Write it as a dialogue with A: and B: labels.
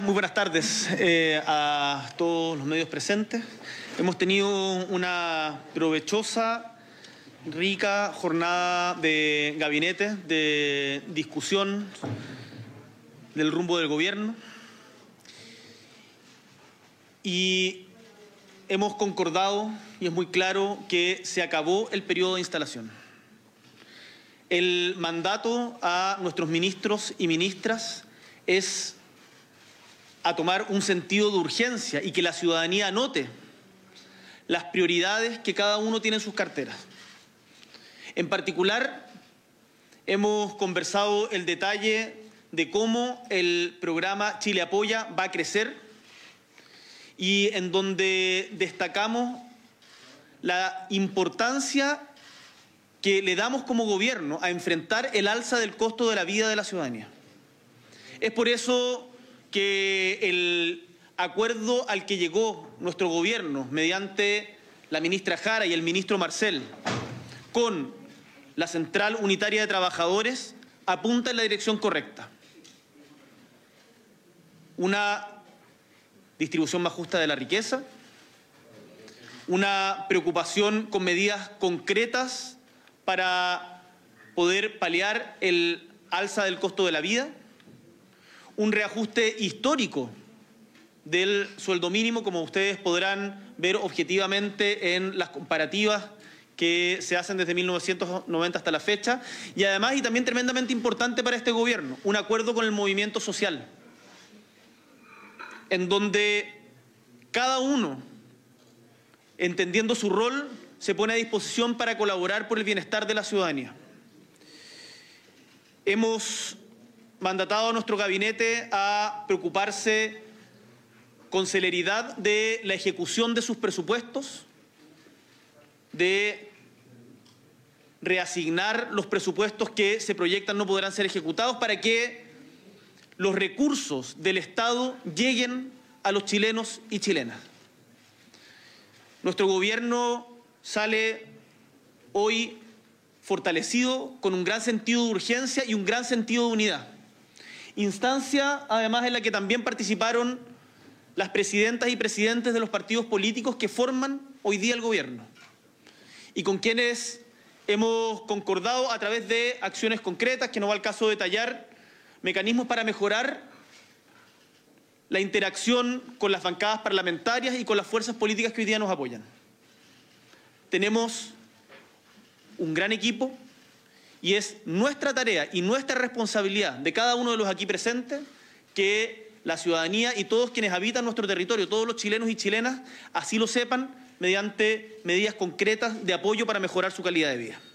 A: Muy buenas tardes a todos los medios presentes. Hemos tenido una provechosa, rica jornada de gabinete, de discusión del rumbo del gobierno. Y hemos concordado, y es muy claro, que se acabó el periodo de instalación. El mandato a nuestros ministros y ministras es a tomar un sentido de urgencia y que la ciudadanía anote las prioridades que cada uno tiene en sus carteras. En particular, hemos conversado el detalle de cómo el programa Chile Apoya va a crecer y en donde destacamos la importancia que le damos como gobierno a enfrentar el alza del costo de la vida de la ciudadanía. Es por eso que el acuerdo al que llegó nuestro gobierno mediante la ministra Jara y el ministro Marcel con la Central Unitaria de Trabajadores apunta en la dirección correcta. Una distribución más justa de la riqueza, una preocupación con medidas concretas para poder paliar el alza del costo de la vida, un reajuste histórico del sueldo mínimo, como ustedes podrán ver objetivamente en las comparativas que se hacen desde 1990 hasta la fecha, y además, y también tremendamente importante para este gobierno, un acuerdo con el movimiento social, en donde cada uno, entendiendo su rol, se pone a disposición para colaborar por el bienestar de la ciudadanía. Hemos mandatado a nuestro gabinete a preocuparse con celeridad de la ejecución de sus presupuestos, de reasignar los presupuestos que se proyectan no podrán ser ejecutados para que los recursos del Estado lleguen a los chilenos y chilenas. Nuestro gobierno sale hoy fortalecido con un gran sentido de urgencia y un gran sentido de unidad. Instancia, además, en la que también participaron las presidentas y presidentes de los partidos políticos que forman hoy día el gobierno y con quienes hemos concordado a través de acciones concretas, que no va al caso detallar, mecanismos para mejorar la interacción con las bancadas parlamentarias y con las fuerzas políticas que hoy día nos apoyan. Tenemos un gran equipo y es nuestra tarea y nuestra responsabilidad de cada uno de los aquí presentes que la ciudadanía y todos quienes habitan nuestro territorio, todos los chilenos y chilenas, así lo sepan mediante medidas concretas de apoyo para mejorar su calidad de vida.